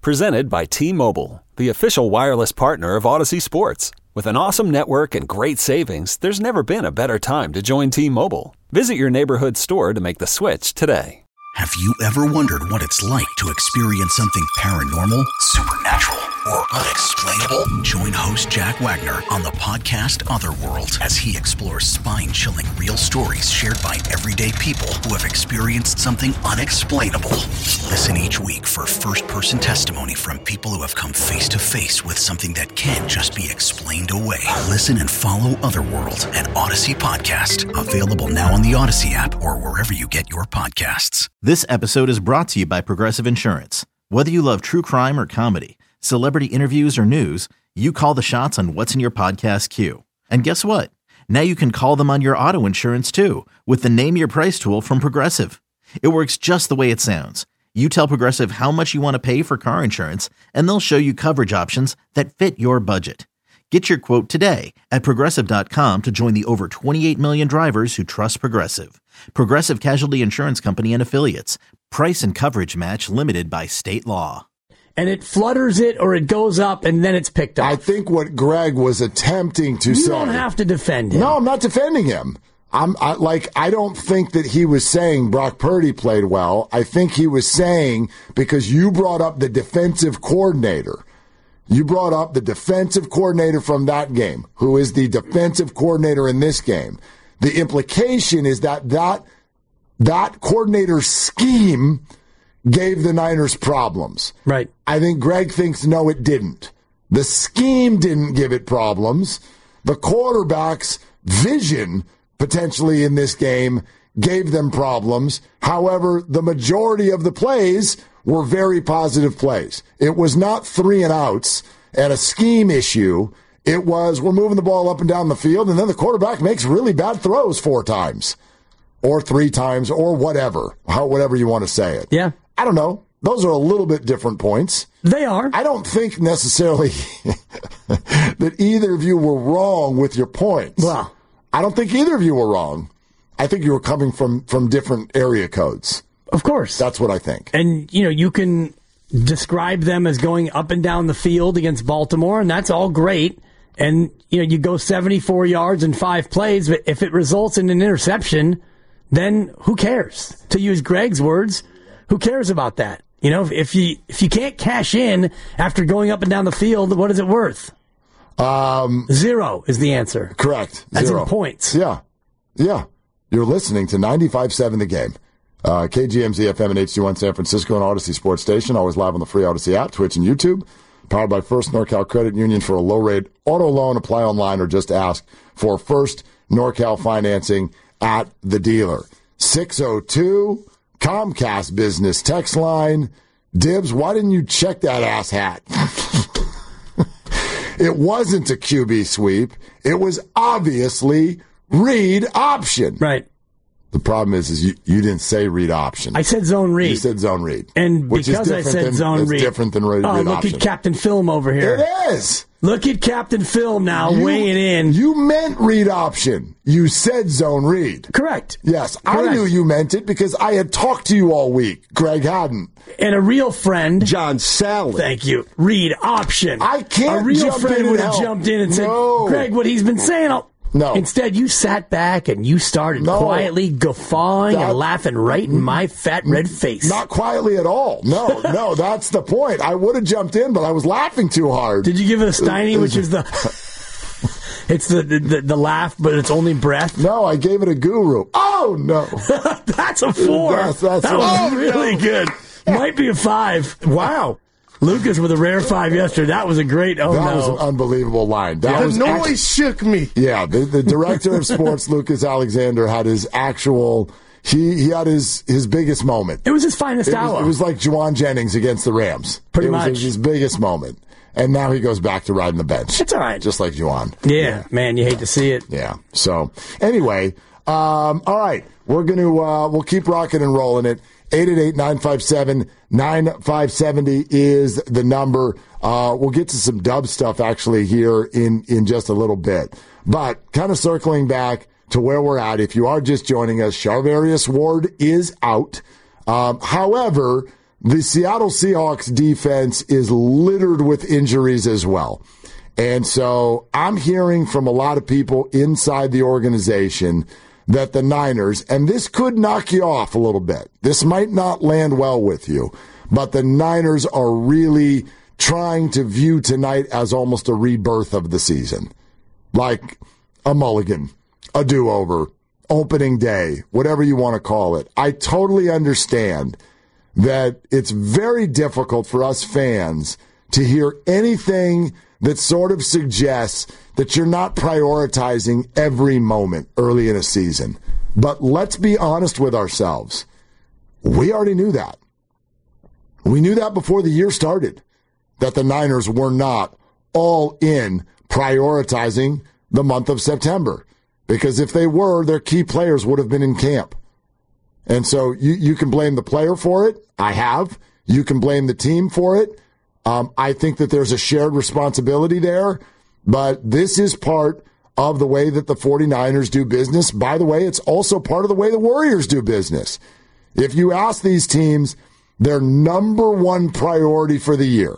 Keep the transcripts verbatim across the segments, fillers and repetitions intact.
Presented by T-Mobile, the official wireless partner of Odyssey Sports. With an awesome network and great savings, there's never been a better time to join T-Mobile. Visit your neighborhood store to make the switch today. Have you ever wondered what it's like to experience something paranormal, supernatural, or unexplainable? Join host Jack Wagner on the podcast Otherworld as he explores spine-chilling real stories shared by everyday people who have experienced something unexplainable. Listen each week for first-person testimony from people who have come face-to-face with something that can't just be explained away. Listen and follow Otherworld, an Odyssey podcast. Available now on the Odyssey app or wherever you get your podcasts. This episode is brought to you by Progressive Insurance. Whether you love true crime or comedy, celebrity interviews or news, you call the shots on what's in your podcast queue. And guess what? Now you can call them on your auto insurance too with the Name Your Price tool from Progressive. It works just the way it sounds. You tell Progressive how much you want to pay for car insurance, and they'll show you coverage options that fit your budget. Get your quote today at Progressive dot com to join the over twenty-eight million drivers who trust Progressive. Progressive Casualty Insurance Company and Affiliates. Price and coverage match limited by state law. And it flutters it or it goes up and then it's picked up. I think what Greg was attempting to you say... You don't have to defend him. No, I'm not defending him. I'm I, like, I don't think that he was saying Brock Purdy played well. I think he was saying, because you brought up the defensive coordinator... You brought up the defensive coordinator from that game, who is the defensive coordinator in this game. The implication is that that, that coordinator's scheme gave the Niners problems. Right. I think Greg thinks, no, it didn't. The scheme didn't give it problems. The quarterback's vision, potentially in this game, gave them problems. However, the majority of the plays were very positive plays. It was not three and outs and a scheme issue. It was, we're moving the ball up and down the field, and then the quarterback makes really bad throws four times or three times or whatever, how whatever you want to say it. Yeah. I don't know. Those are a little bit different points. They are. I don't think necessarily that either of you were wrong with your points. Well, I don't think either of you were wrong. I think you were coming from, from different area codes. Of course. That's what I think. And, you know, you can describe them as going up and down the field against Baltimore, and that's all great. And, you know, you go seventy-four yards in five plays, but if it results in an interception, then who cares? To use Greg's words, who cares about that? You know, if you if you can't cash in after going up and down the field, what is it worth? Um, Zero is the answer. Correct. That's Zero. in points. Yeah. Yeah. You're listening to ninety-five point seven The Game. Uh, K G M Z F M and H D one San Francisco and Odyssey Sports Station. Always live on the free Odyssey app, Twitch, and YouTube. Powered by First NorCal Credit Union for a low-rate auto loan. Apply online or just ask for First NorCal financing at the dealer. six oh two Comcast Business Text Line. Dibs, why didn't you check that ass hat? It wasn't a Q B sweep. It was obviously read option. Right. The problem is, is you, you didn't say read option. I said zone read. You said zone read. And which because is I said than, zone it's read. different than read, oh, read look option. at Captain Film over here. It is. Look at Captain Film now you, weighing in. You meant read option. You said zone read. Correct. Yes, Correct. I knew you meant it because I had talked to you all week. Greg hadn't. And a real friend, John Sally. Thank you. Read option. I can't. A real jump friend in would have help. jumped in and said, no. Greg, what he's been saying. I'll... No. Instead, you sat back and you started No. quietly guffawing That- and laughing right in my fat red face. Not quietly at all. No, no, that's the point. I would have jumped in, but I was laughing too hard. Did you give it a Steiny, which is the... It's the, the the laugh, but it's only breath. No, I gave it a guru. Oh, no. That's a four. That's, that's that a, was oh, really no. good. Might be a five. Wow. Lucas with a rare five yesterday. That was a great, oh that no. was an unbelievable line. That The was noise act- shook me. Yeah, the, the director of sports, Lucas Alexander, had his actual... He he had his, his biggest moment. It was his finest It hour. was, it was like Juwan Jennings against the Rams. Pretty it was, much. It was his biggest moment. And now he goes back to riding the bench. It's all right. Just like Juwan. yeah, yeah, man, you hate to see it. Yeah. So, anyway, um, all right. We're going to, uh, we'll keep rocking and rolling it. eight eight eight, nine five seven, nine five seven zero is the number. Uh, we'll get to some dub stuff actually here in, in just a little bit. But kind of circling back to where we're at, if you are just joining us, Charvarius Ward is out. Um, however, the Seattle Seahawks defense is littered with injuries as well. And so I'm hearing from a lot of people inside the organization that the Niners, and this could knock you off a little bit. This might not land well with you, but the Niners are really trying to view tonight as almost a rebirth of the season. Like a mulligan, a do-over, opening day, whatever you want to call it. I totally understand that it's very difficult for us fans to hear anything that sort of suggests that you're not prioritizing every moment early in a season. But let's be honest with ourselves. We already knew that. We knew that before the year started, that the Niners were not all in prioritizing the month of September. Because if they were, their key players would have been in camp. And so you, you can blame the player for it. I have. You can blame the team for it. Um, I think that there's a shared responsibility there. But this is part of the way that the 49ers do business. By the way, it's also part of the way the Warriors do business. If you ask these teams their number one priority for the year,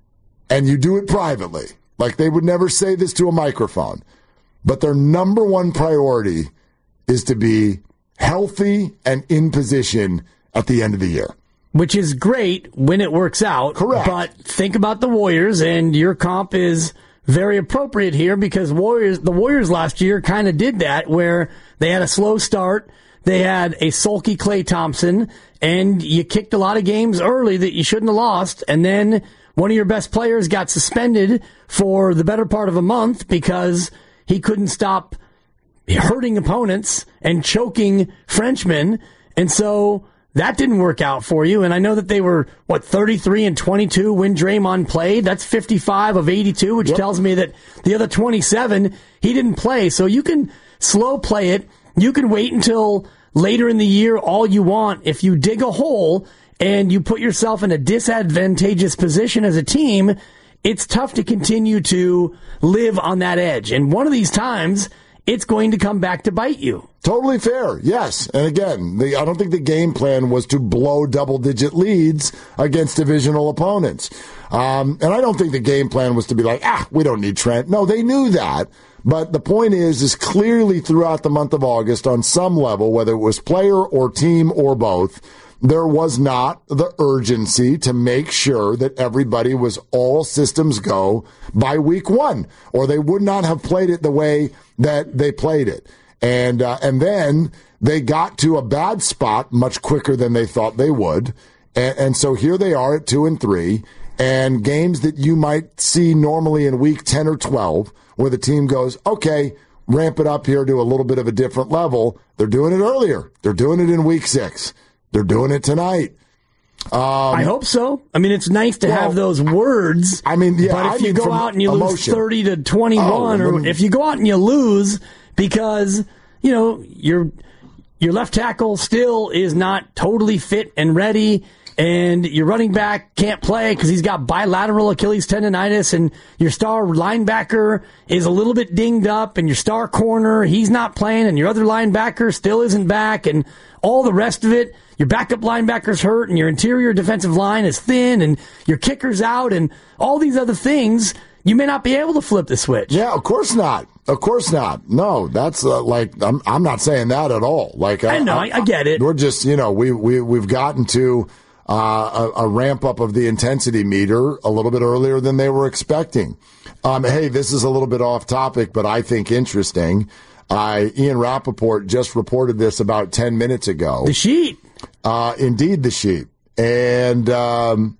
and you do it privately, like they would never say this to a microphone, but their number one priority is to be healthy and in position at the end of the year. Which is great when it works out. Correct. But think about the Warriors, and your comp is very appropriate here because Warriors, the Warriors last year kind of did that, where they had a slow start, they had a sulky Klay Thompson, and you kicked a lot of games early that you shouldn't have lost, and then one of your best players got suspended for the better part of a month because he couldn't stop hurting opponents and choking Frenchmen, and so that didn't work out for you. And I know that they were, what, thirty-three and twenty-two when Draymond played. That's fifty-five of eighty-two, which yep. tells me that the other twenty-seven, he didn't play. So you can slow play it. You can wait until later in the year all you want. If you dig a hole and you put yourself in a disadvantageous position as a team, it's tough to continue to live on that edge. And one of these times, it's going to come back to bite you. Totally fair, yes. And again, the, I don't think the game plan was to blow double-digit leads against divisional opponents. Um, and I don't think the game plan was to be like, ah, we don't need Trent. No, they knew that. But the point is, is clearly throughout the month of August, on some level, whether it was player or team or both, there was not the urgency to make sure that everybody was all systems go by week one, or they would not have played it the way that they played it. And uh, and then they got to a bad spot much quicker than they thought they would. And, and so here they are at two and three, and games that you might see normally in week ten or twelve, where the team goes, okay, ramp it up here to a little bit of a different level. They're doing it earlier. They're doing it in week six. They're doing it tonight. Um, I hope so. I mean, it's nice to well, have those words. I mean, yeah, but if I you mean go out and you emotion. lose thirty to twenty-one, oh, or if you go out and you lose because, you know, your your left tackle still is not totally fit and ready, and your running back can't play because he's got bilateral Achilles tendonitis, and your star linebacker is a little bit dinged up, and your star corner, he's not playing, and your other linebacker still isn't back, and all the rest of it, your backup linebacker's hurt, and your interior defensive line is thin, and your kicker's out, and all these other things, you may not be able to flip the switch. Yeah, of course not. Of course not. No, that's uh, like, I'm I'm not saying that at all. Like I, I know, I, I get it. We're just, you know, we, we, we've gotten to uh, a, a ramp up of the intensity meter a little bit earlier than they were expecting. Um, hey, this is a little bit off topic, but I think interesting. Uh, Ian Rappaport just reported this about ten minutes ago. The sheet. Uh, indeed, the sheet. And um,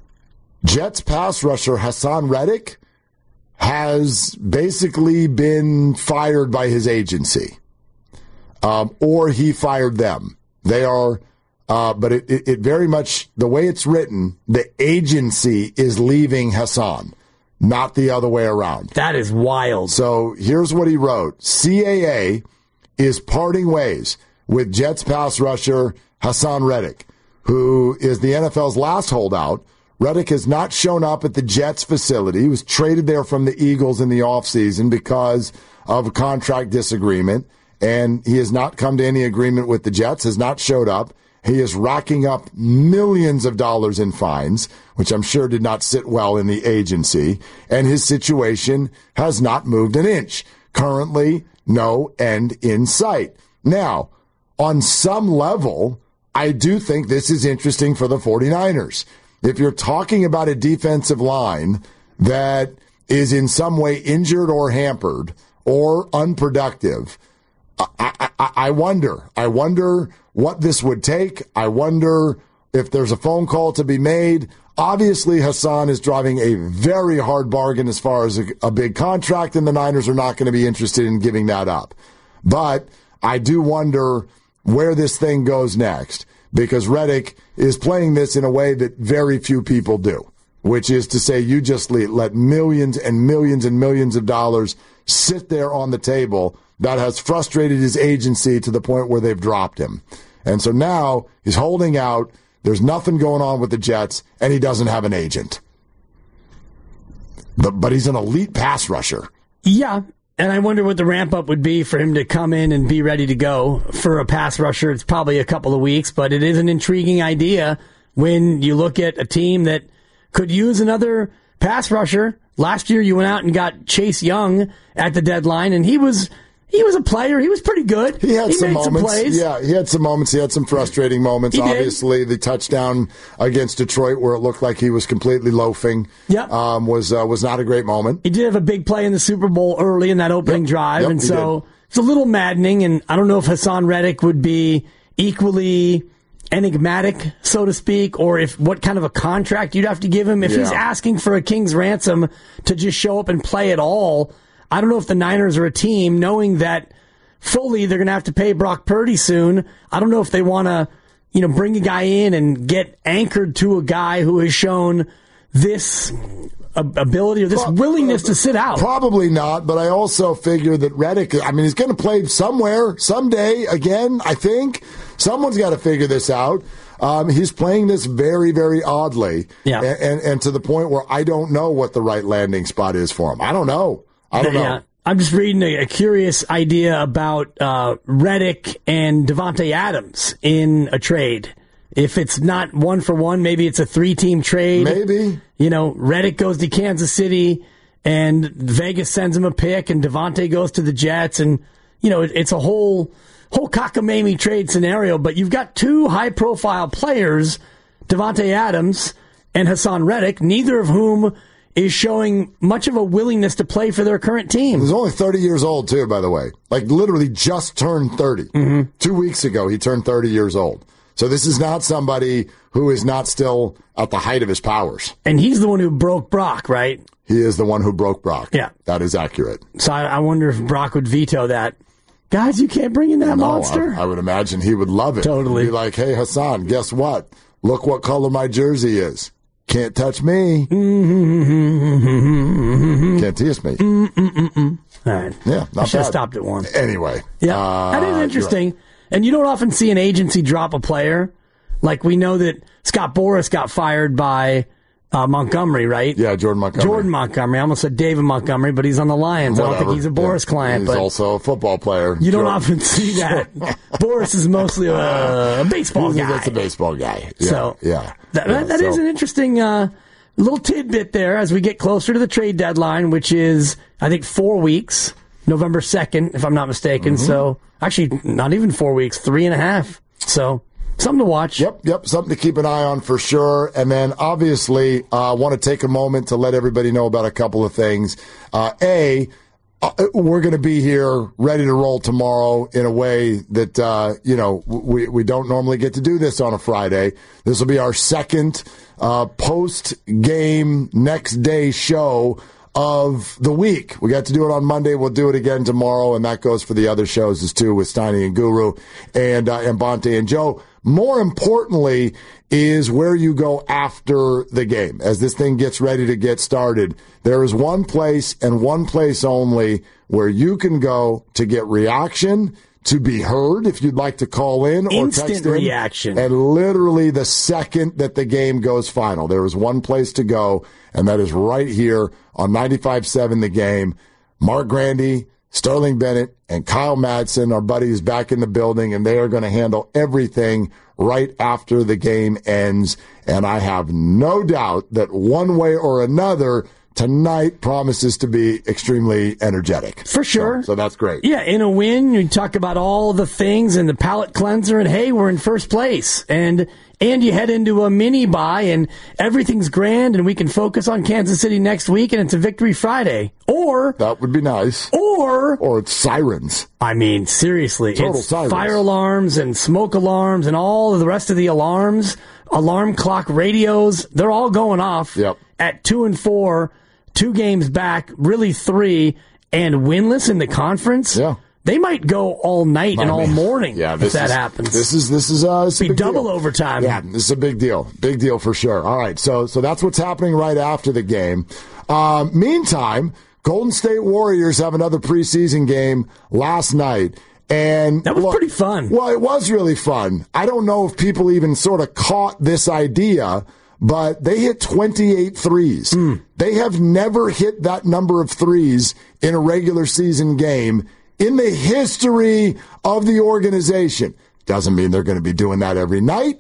Jets pass rusher Hassan Reddick has basically been fired by his agency. Um, or he fired them. They are, uh, but it, it, it very much, the way it's written, the agency is leaving Hassan, not the other way around. That is wild. So here's what he wrote. C A A is parting ways with Jets pass rusher Hassan Reddick, who is the N F L's last holdout. Reddick has not shown up at the Jets facility. He was traded there from the Eagles in the offseason because of a contract disagreement, and he has not come to any agreement with the Jets, has not showed up, He is racking up millions of dollars in fines, which I'm sure did not sit well in the agency, and his situation has not moved an inch. Currently, no end in sight. Now, on some level, I do think this is interesting for the 49ers. If you're talking about a defensive line that is in some way injured or hampered or unproductive, I, I, I wonder. I wonder what this would take. I wonder if there's a phone call to be made. Obviously, Hassan is driving a very hard bargain as far as a, a big contract, and the Niners are not going to be interested in giving that up. But I do wonder where this thing goes next, because Reddick is playing this in a way that very few people do, which is to say you just let millions and millions and millions of dollars sit there on the table. That has frustrated his agency to the point where they've dropped him. And so now he's holding out. There's nothing going on with the Jets, and he doesn't have an agent. But, but he's an elite pass rusher. Yeah, and I wonder what the ramp-up would be for him to come in and be ready to go. For a pass rusher, it's probably a couple of weeks, but it is an intriguing idea when you look at a team that could use another pass rusher. Last year you went out and got Chase Young at the deadline, and he was... He was a player. He was pretty good. He had he some made moments. Some plays. Yeah, he had some moments. He had some frustrating moments. He Obviously, did. The touchdown against Detroit, where it looked like he was completely loafing, yep. um, was uh, was not a great moment. He did have a big play in the Super Bowl early in that opening yep. drive, yep, and so did. It's a little maddening. And I don't know if Hassan Reddick would be equally enigmatic, so to speak, or if what kind of a contract you'd have to give him. If yeah. he's asking for a king's ransom to just show up and play at all, I don't know if the Niners are a team, knowing that fully they're going to have to pay Brock Purdy soon. I don't know if they want to, you know, bring a guy in and get anchored to a guy who has shown this ability or this Pro- willingness to sit out. Probably not, but I also figure that Reddick, I mean, he's going to play somewhere, someday, again, I think. Someone's got to figure this out. Um, he's playing this very, very oddly, yeah. and, and, and to the point where I don't know what the right landing spot is for him. I don't know. I don't know. Yeah. I'm just reading a, a curious idea about uh, Reddick and Devontae Adams in a trade. If it's not one for one, maybe it's a three-team trade. Maybe. You know, Reddick goes to Kansas City, and Vegas sends him a pick, and Devontae goes to the Jets, and, you know, it, it's a whole whole cockamamie trade scenario. But you've got two high-profile players, Devontae Adams and Hassan Reddick, neither of whom is showing much of a willingness to play for their current team. He's only thirty years old, too, by the way. Like, literally just turned thirty. Mm-hmm. Two weeks ago, he turned thirty years old. So this is not somebody who is not still at the height of his powers. And he's the one who broke Brock, right? He is the one who broke Brock. Yeah. That is accurate. So I, I wonder if Brock would veto that. Guys, you can't bring in that no, monster? I, I would imagine he would love it. Totally. He'd be like, hey, Hassan, guess what? Look what color my jersey is. Can't touch me. Mm-hmm. Can't tease me. Mm-mm-mm-mm. All right. Yeah, not I should have bad. stopped at one. Anyway. Yeah, uh, that is interesting. Right. And you don't often see an agency drop a player. Like we know that Scott Boras got fired by uh, Montgomery, right? Yeah, Jordan Montgomery. Jordan Montgomery. I almost said David Montgomery, but he's on the Lions. Whatever. I don't think he's a Boras yeah. client. He's but also a football player. You don't Jordan. often see that. Boras is mostly a, a baseball he's, guy. That's a baseball guy. Yeah, so yeah. That, yeah, that so. is an interesting uh, little tidbit there as we get closer to the trade deadline, which is, I think, four weeks, November second, if I'm not mistaken. Mm-hmm. So actually, not even four weeks, three and a half. So something to watch. Yep, yep, something to keep an eye on for sure. And then obviously, I uh, want to take a moment to let everybody know about a couple of things. Uh, a, uh, we're going to be here ready to roll tomorrow in a way that, uh, you know, we, we don't normally get to do this on a Friday. This will be our second uh, post-game next day show of the week. We got to do it on Monday. We'll do it again tomorrow, and that goes for the other shows as too with Steiny and Guru and uh, and Bonte and Joe. More importantly is where you go after the game. As this thing gets ready to get started, there is one place and one place only where you can go to get reaction, to be heard if you'd like to call in or Instant text in. reaction. And literally the second that the game goes final, there is one place to go, and that is right here on ninety-five seven The Game. Mark Grandy, Sterling Bennett and Kyle Madsen, our buddies, back in the building, and they are going to handle everything right after the game ends. And I have no doubt that one way or another, tonight promises to be extremely energetic. For sure. So, so that's great. Yeah, in a win, you talk about all the things and the palate cleanser, and hey, we're in first place. And and you head into a mini bye, and everything's grand, and we can focus on Kansas City next week, and it's a Victory Friday. Or... That would be nice. Or... Or it's sirens. I mean, seriously. Total it's sirens. Fire alarms and smoke alarms and all of the rest of the alarms, alarm clock radios, they're all going off yep. at two and four. Two games back, really three, and winless in the conference. Yeah. They might go all night and I all mean, morning yeah, if that is, happens. This is this is uh, this be a big double deal. overtime. Yeah, this is a big deal. Big deal for sure. All right, so so that's what's happening right after the game. Uh, meantime, Golden State Warriors have another preseason game last night. And that was look, pretty fun. Well, it was really fun. I don't know if people even sort of caught this idea, but they hit twenty-eight threes. Mm. They have never hit that number of threes in a regular season game in the history of the organization. Doesn't mean they're going to be doing that every night.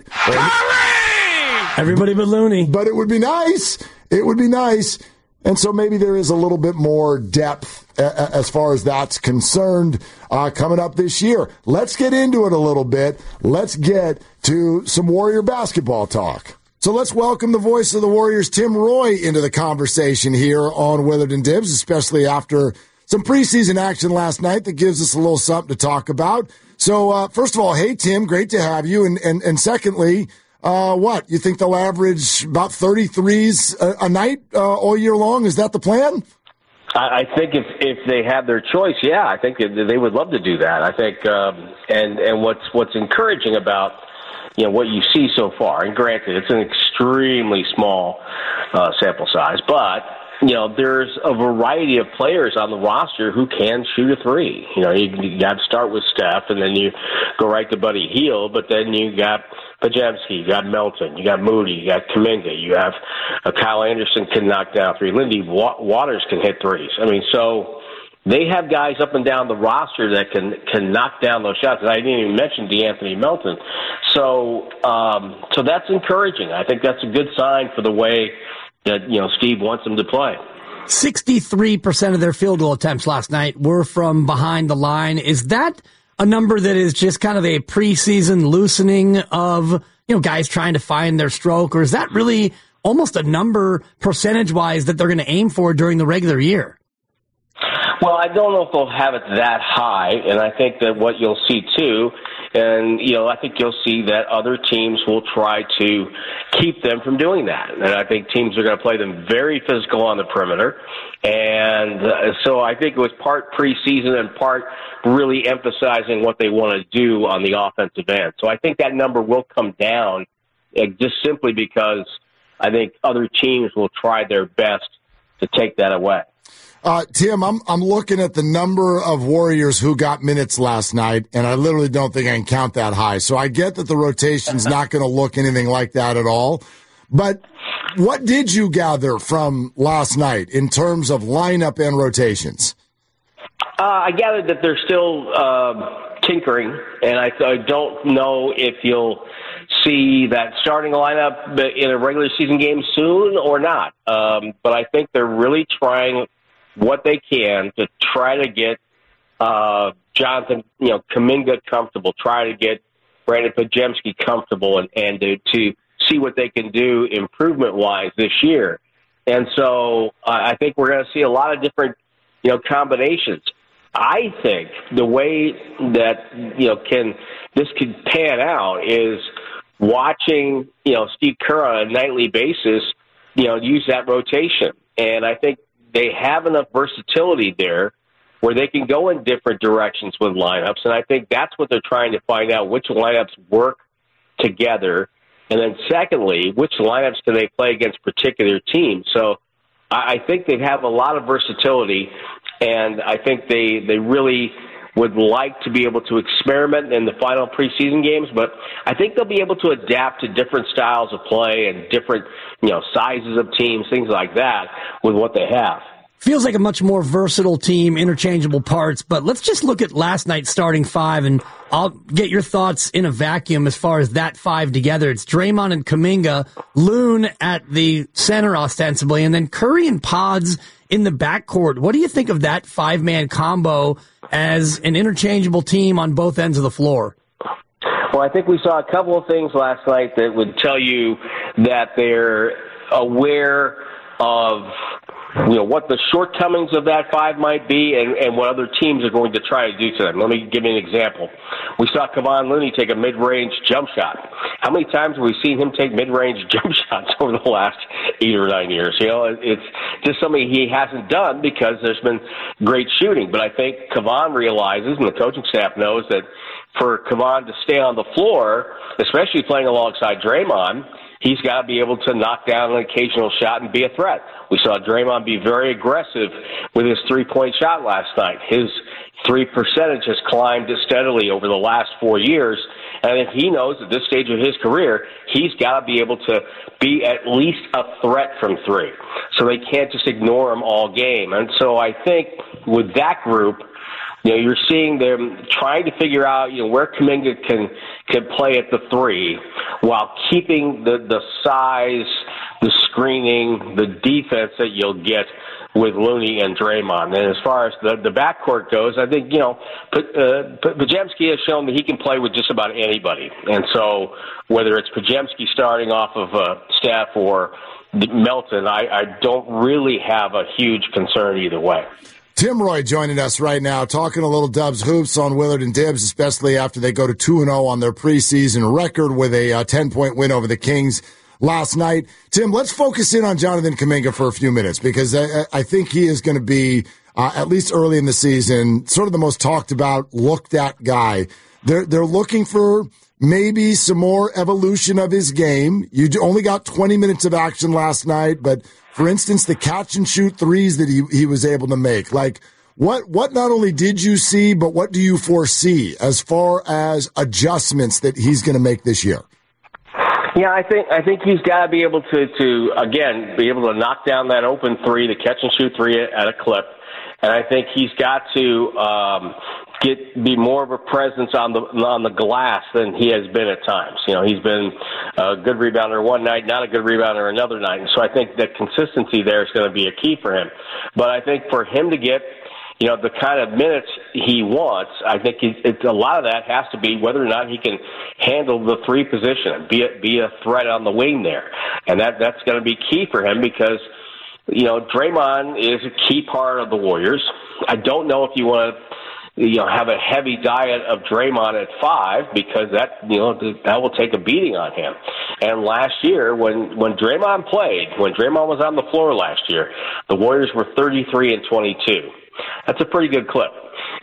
Everybody but Looney. But it would be nice. It would be nice. And so maybe there is a little bit more depth uh, as far as that's concerned uh, coming up this year. Let's get into it a little bit. Let's get to some Warrior basketball talk. So let's welcome the voice of the Warriors, Tim Roye, into the conversation here on Willard and Dibs, especially after some preseason action last night that gives us a little something to talk about. So, uh, first of all, hey, Tim, great to have you. And, and, and secondly, uh, what, you think they'll average about thirty-threes a, a night uh, all year long? Is that the plan? I think if if they have their choice, yeah, I think they would love to do that. I think, um, and and what's what's encouraging about you know what you see so far, and granted, it's an extremely small uh, sample size, but you know there's a variety of players on the roster who can shoot a three. You know, you, you got to start with Steph, and then you go right to Buddy Hield, but then you got Podziemski, you got Melton, you got Moody, you got Kuminga, you have uh, Kyle Anderson can knock down three. Lindy Wa- Waters can hit threes. I mean, so they have guys up and down the roster that can can knock down those shots. And I didn't even mention DeAnthony Melton. So, um, so that's encouraging. I think that's a good sign for the way that you know Steve wants them to play. sixty-three percent of their field goal attempts last night were from behind the line. Is that a number that is just kind of a preseason loosening of, you know, guys trying to find their stroke, or is that really almost a number percentage-wise that they're going to aim for during the regular year? Well, I don't know if they'll have it that high, and I think that what you'll see, too, and, you know, I think you'll see that other teams will try to keep them from doing that. And I think teams are going to play them very physical on the perimeter. And uh, so I think it was part preseason and part really emphasizing what they want to do on the offensive end. So I think that number will come down uh, just simply because I think other teams will try their best to take that away. Uh, Tim, I'm I'm looking at the number of Warriors who got minutes last night, and I literally don't think I can count that high. So I get that the rotation's not going to look anything like that at all. But what did you gather from last night in terms of lineup and rotations? Uh, I gathered that they're still uh, tinkering, and I, I don't know if you'll see that starting lineup in a regular season game soon or not. Um, but I think they're really trying what they can to try to get uh, Jonathan, you know, Kuminga comfortable, try to get Brandon Podziemski comfortable, and, and to, to see what they can do improvement-wise this year. And so uh, I think we're going to see a lot of different, you know, combinations. I think the way that, you know, can this could pan out is watching, you know, Steve Kerr on a nightly basis, you know, use that rotation. And I think they have enough versatility there where they can go in different directions with lineups. And I think that's what they're trying to find out, which lineups work together. And then secondly, which lineups can they play against particular teams? So I think they have a lot of versatility, and I think they, they really would like to be able to experiment in the final preseason games, but I think they'll be able to adapt to different styles of play and different, you know, sizes of teams, things like that, with what they have. feels like a much more versatile team, interchangeable parts. But let's just look at last night's starting five, and I'll get your thoughts in a vacuum as far as that five together. It's Draymond and Kuminga, Loon at the center ostensibly, and then Curry and Pods in the backcourt. What do you think of that five-man combo as an interchangeable team on both ends of the floor? Well, I think we saw a couple of things last night that would tell you that they're aware of, you know, what the shortcomings of that five might be and, and what other teams are going to try to do to them. Let me give you an example. We saw Kevon Looney take a mid-range jump shot. How many times have we seen him take mid-range jump shots over the last eight or nine years? You know, it's just something he hasn't done because there's been great shooting. But I think Kevon realizes, and the coaching staff knows, that for Kevon to stay on the floor, especially playing alongside Draymond, he's got to be able to knock down an occasional shot and be a threat. We saw Draymond be very aggressive with his three-point shot last night. His three percentage has climbed steadily over the last four years, and I think he knows at this stage of his career, he's got to be able to be at least a threat from three. So they can't just ignore him all game. And so I think with that group, you know, you're seeing them trying to figure out, you know, where Kuminga can can play at the three while keeping the, the size, the screening, the defense that you'll get with Looney and Draymond. And as far as the, the backcourt goes, I think, you know, uh, Podziemski has shown that he can play with just about anybody. And so whether it's Podziemski starting off of uh, Steph or Melton, I, I don't really have a huge concern either way. Tim Roye joining us right now, talking a little Dubs hoops on Willard and Dibs, especially after they go to two and oh on their preseason record with a uh, ten-point win over the Kings last night. Tim, let's focus in on Jonathan Kuminga for a few minutes, because I, I think he is going to be, uh, at least early in the season, sort of the most talked about, looked at guy. They're, they're looking for maybe some more evolution of his game. You only got twenty minutes of action last night, but for instance, the catch and shoot threes that he, he was able to make, like what, what not only did you see, but what do you foresee as far as adjustments that he's going to make this year? Yeah, I think, I think he's got to be able to, to, again, be able to knock down that open three, the catch and shoot three at a clip. And I think he's got to, um, get be more of a presence on the on the glass than he has been at times. You know, he's been a good rebounder one night, not a good rebounder another night. And so I think that consistency there is going to be a key for him. But I think for him to get, you know, the kind of minutes he wants, I think he, it's, a lot of that has to be whether or not he can handle the three position, be a, be a threat on the wing there. And that that's going to be key for him because, you know, Draymond is a key part of the Warriors. I don't know if you want to, you know, have a heavy diet of Draymond at five because that, you know, that will take a beating on him. And last year, when, when Draymond played, when Draymond was on the floor last year, the Warriors were thirty-three and twenty-two. That's a pretty good clip.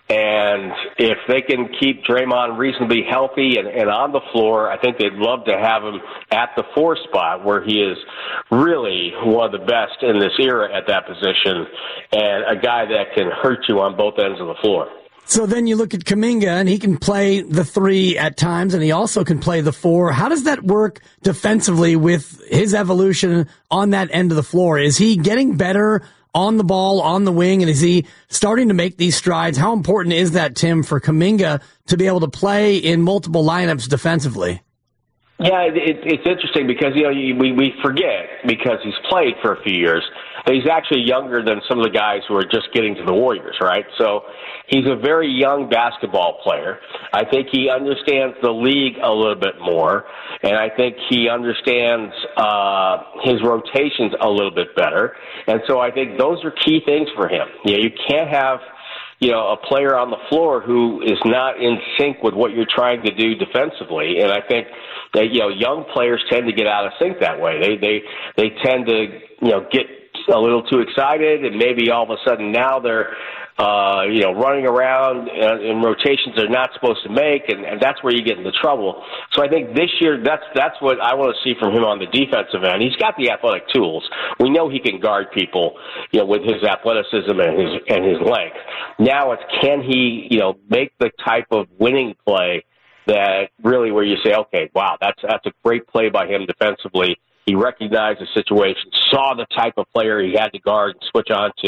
And if they can keep Draymond reasonably healthy and, and on the floor, I think they'd love to have him at the four spot where he is really one of the best in this era at that position and a guy that can hurt you on both ends of the floor. So then you look at Kuminga, and he can play the three at times, and he also can play the four. How does that work defensively with his evolution on that end of the floor? Is he getting better on the ball, on the wing, and is he starting to make these strides? How important is that, Tim, for Kuminga to be able to play in multiple lineups defensively? Yeah, it, it's interesting because, you know, we, we forget, because he's played for a few years, that he's actually younger than some of the guys who are just getting to the Warriors, right? So he's a very young basketball player. I think he understands the league a little bit more, and I think he understands uh, his rotations a little bit better. And so I think those are key things for him. You know, you can't have, you know, a player on the floor who is not in sync with what you're trying to do defensively. And I think that, you know, young players tend to get out of sync that way. They, they, they tend to, you know, get a little too excited, and maybe all of a sudden now they're, uh, you know, running around in rotations they're not supposed to make, and, and that's where you get into trouble. So I think this year that's that's what I want to see from him on the defensive end. He's got the athletic tools. We know he can guard people, you know, with his athleticism and his and his length. Now it's, can he, you know, make the type of winning play that really where you say, okay, wow, that's that's a great play by him defensively. He recognized the situation, saw the type of player he had to guard and switch on to,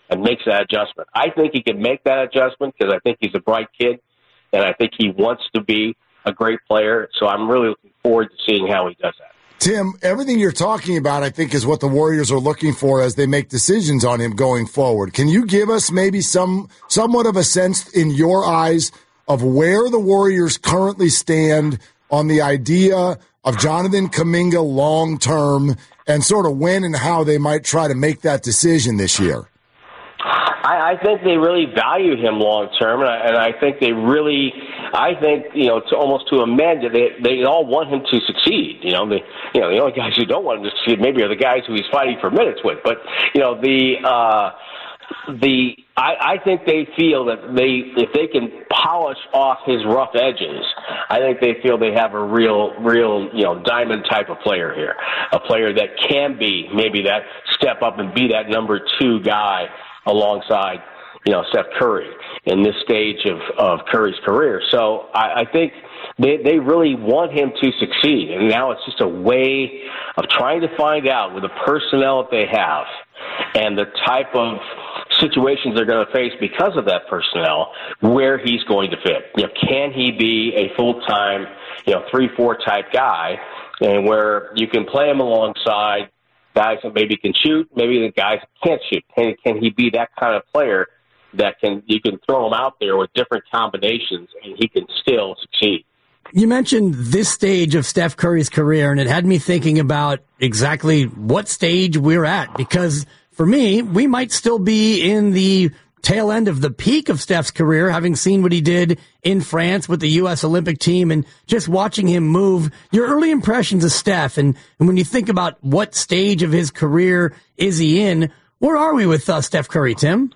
and makes that adjustment. I think he can make that adjustment because I think he's a bright kid, and I think he wants to be a great player. So I'm really looking forward to seeing how he does that. Tim, everything you're talking about, I think, is what the Warriors are looking for as they make decisions on him going forward. Can you give us maybe some somewhat of a sense in your eyes of where the Warriors currently stand on the idea of Jonathan Kuminga long-term and sort of when and how they might try to make that decision this year? I, I think they really value him long-term, and I, and I think they really – I think, you know, to almost to amend it, they, they all want him to succeed. You know, the, you know, the only guys who don't want him to succeed maybe are the guys who he's fighting for minutes with. But, you know, the uh, the I, I think they feel that they if they can polish off his rough edges, I think they feel they have a real, real, you know, diamond type of player here, a player that can be maybe that step up and be that number two guy alongside, you know, Steph Curry in this stage of, of Curry's career. So I, I think they, they really want him to succeed. And now it's just a way of trying to find out with the personnel that they have and the type of situations they're going to face because of that personnel, where he's going to fit. You know, can he be a full-time, you know, three four type guy, and where you can play him alongside guys that maybe can shoot, maybe the guys that can't shoot. Can, can he be that kind of player that can you can throw him out there with different combinations and he can still succeed? You mentioned this stage of Steph Curry's career, and it had me thinking about exactly what stage we're at, because for me, we might still be in the tail end of the peak of Steph's career, having seen what he did in France with the U S Olympic team and just watching him move. Your early impressions of Steph, and, and when you think about what stage of his career is he in, where are we with uh, Steph Curry, Tim?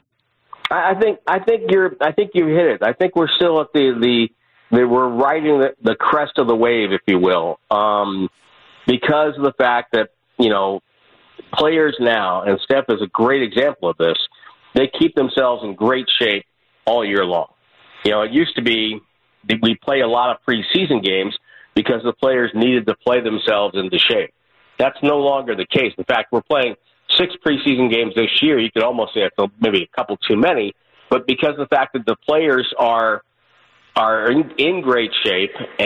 I think I think you're I think you hit it. I think we're still at the the, the we're riding the, the crest of the wave, if you will, um, because of the fact that, you know, players now, and Steph is a great example of this, they keep themselves in great shape all year long. You know, it used to be we play a lot of preseason games because the players needed to play themselves into shape. That's no longer the case. In fact, we're playing six preseason games this year. You could almost say it's maybe a couple too many, but because of the fact that the players are are in, in great shape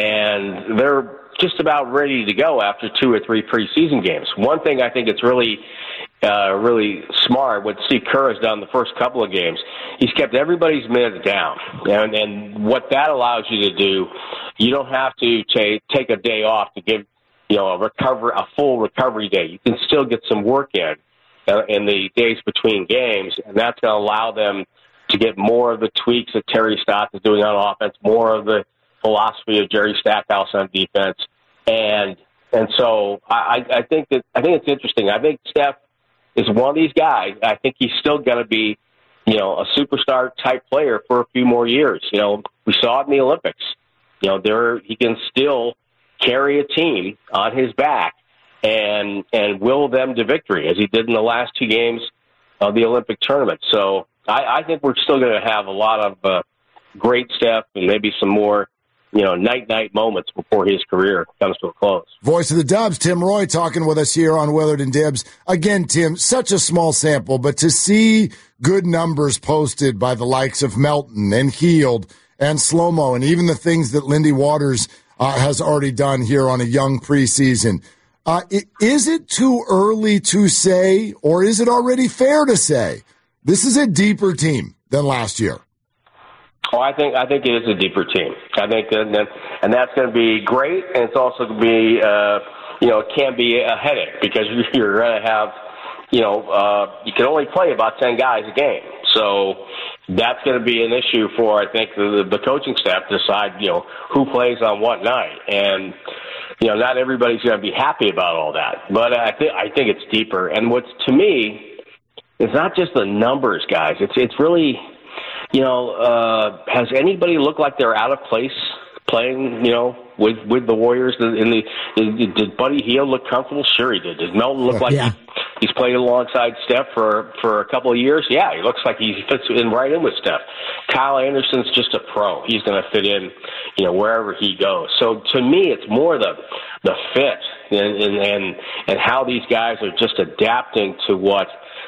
and they're just about ready to go after two or three preseason games. One thing I think it's really, uh, really smart, what Steve Kerr has done the first couple of games, he's kept everybody's minutes down. And, and what that allows you to do, you don't have to take, take a day off to give, you know, a recover, a full recovery day. You can still get some work in, uh, in the days between games, and that's going to allow them to get more of the tweaks that Terry Stotts is doing on offense, more of the philosophy of Jerry Stackhouse on defense, and and so I, I think that I think it's interesting. I think Steph is one of these guys. I think he's still going to be, you know, a superstar type player for a few more years. You know, we saw it in the Olympics. You know, there he can still carry a team on his back and and will them to victory, as he did in the last two games of the Olympic tournament. So I, I think we're still going to have a lot of uh, great Steph and maybe some more, you know, night-night moments before his career comes to a close. Voice of the Dubs, Tim Roye, talking with us here on Willard and Dibs. Again, Tim, such a small sample, but to see good numbers posted by the likes of Melton and Hield and Slow-Mo, and even the things that Lindy Waters uh, has already done here on a young preseason. Uh, is it too early to say, or is it already fair to say, this is a deeper team than last year? Oh, I think I think it is a deeper team. I think, and, and that's going to be great, and it's also going to be, uh, you know, it can be a headache because you're going to have, you know, uh, you can only play about ten guys a game, so that's going to be an issue for, I think, the, the coaching staff to decide, you know, who plays on what night, and you know, not everybody's going to be happy about all that. But I think I think it's deeper, and what's to me, it's not just the numbers, guys. It's it's really. You know, uh, has anybody looked like they're out of place playing, you know, with, with the Warriors? In the, in, did Buddy Hield look comfortable? Sure he did. Does Melton look like yeah. he, he's played alongside Steph for, for a couple of years? Yeah, he looks like he fits in right in with Steph. Kyle Anderson's just a pro. He's going to fit in, you know, wherever he goes. So to me, it's more the the fit and, and, and, and how these guys are just adapting to what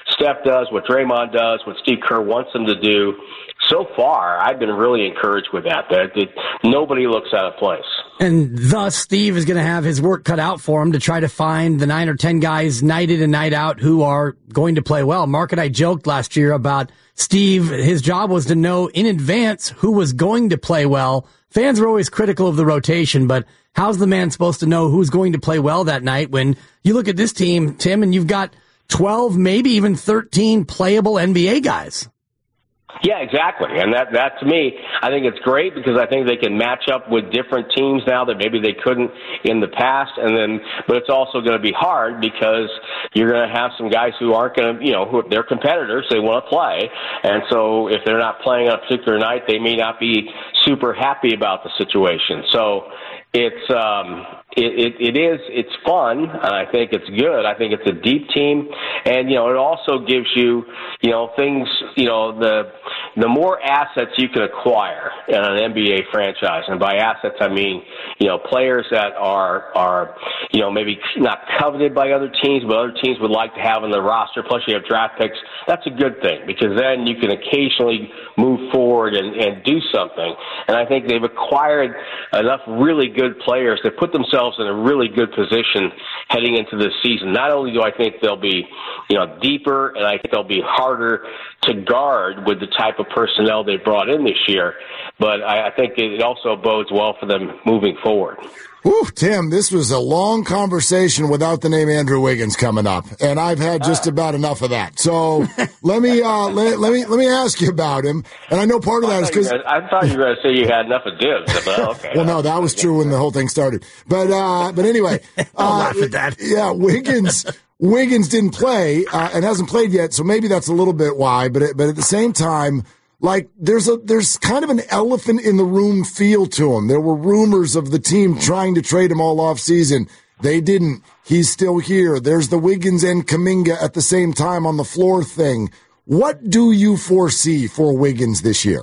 Steph does, what Draymond does, what Steve Kerr wants them to do. So far, I've been really encouraged with that, that, that nobody looks out of place. And thus, Steve is going to have his work cut out for him to try to find the nine or ten guys night in and night out who are going to play well. Mark and I joked last year about Steve. His job was to know in advance who was going to play well. Fans were always critical of the rotation, but how's the man supposed to know who's going to play well that night when you look at this team, Tim, and you've got twelve, maybe even thirteen playable N B A guys? Yeah, exactly. And that, that to me, I think it's great because I think they can match up with different teams now that maybe they couldn't in the past. And then, but it's also going to be hard because you're going to have some guys who aren't going to, you know, who they're competitors. They want to play. And so if they're not playing on a particular night, they may not be super happy about the situation. So it's, um, it, it, it is, it's fun, and I think it's good. I think it's a deep team, and, you know, it also gives you, you know, things, you know, the, the more assets you can acquire in an N B A franchise, and by assets I mean, you know, players that are, are, you know, maybe not coveted by other teams, but other teams would like to have on their roster, plus you have draft picks, that's a good thing, because then you can occasionally move forward and, and do something. And I think they've acquired enough really good players that put themselves in a really good position heading into this season. Not only do I think they'll be, you know, deeper, and I think they'll be harder to guard with the type of personnel they brought in this year, but I, I think it also bodes well for them moving forward. Ooh, Tim, this was a long conversation without the name Andrew Wiggins coming up, and I've had just about enough of that. So let me uh, let, let me let me ask you about him. And I know part of that is because I thought you were going to say you had enough of dibs. But okay. Well, no, that was true when the whole thing started. But uh, but anyway, I'll uh, laugh at that. Yeah, Wiggins Wiggins didn't play uh, and hasn't played yet, so maybe that's a little bit why. But it, but at the same time, like, there's a there's kind of an elephant in the room feel to him. There were rumors of the team trying to trade him all off season. They didn't. He's still here. There's the Wiggins and Kuminga at the same time on the floor thing. What do you foresee for Wiggins this year?